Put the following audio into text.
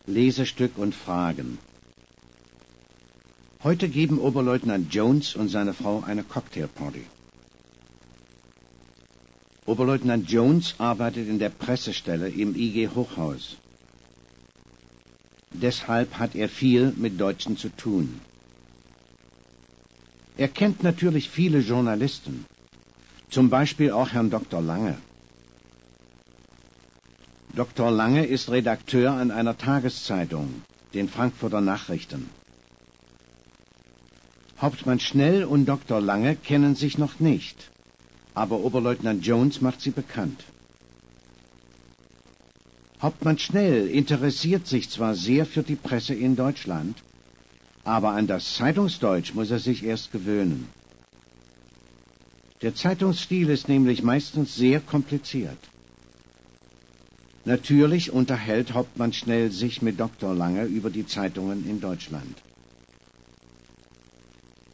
Lesestück und Fragen. Heute geben Oberleutnant Jones und seine Frau eine Cocktailparty. Oberleutnant Jones arbeitet in der Pressestelle im IG Hochhaus. Deshalb hat er viel mit Deutschen zu tun. Er kennt natürlich viele Journalisten, zum Beispiel auch Herrn Dr. Lange. Dr. Lange ist Redakteur an einer Tageszeitung, den Frankfurter Nachrichten. Hauptmann Schnell und Dr. Lange kennen sich noch nicht, aber Oberleutnant Jones macht sie bekannt. Hauptmann Schnell interessiert sich zwar sehr für die Presse in Deutschland, aber an das Zeitungsdeutsch muss er sich erst gewöhnen. Der Zeitungsstil ist nämlich meistens sehr kompliziert. Natürlich unterhält Hauptmann Schnell sich mit Dr. Lange über die Zeitungen in Deutschland.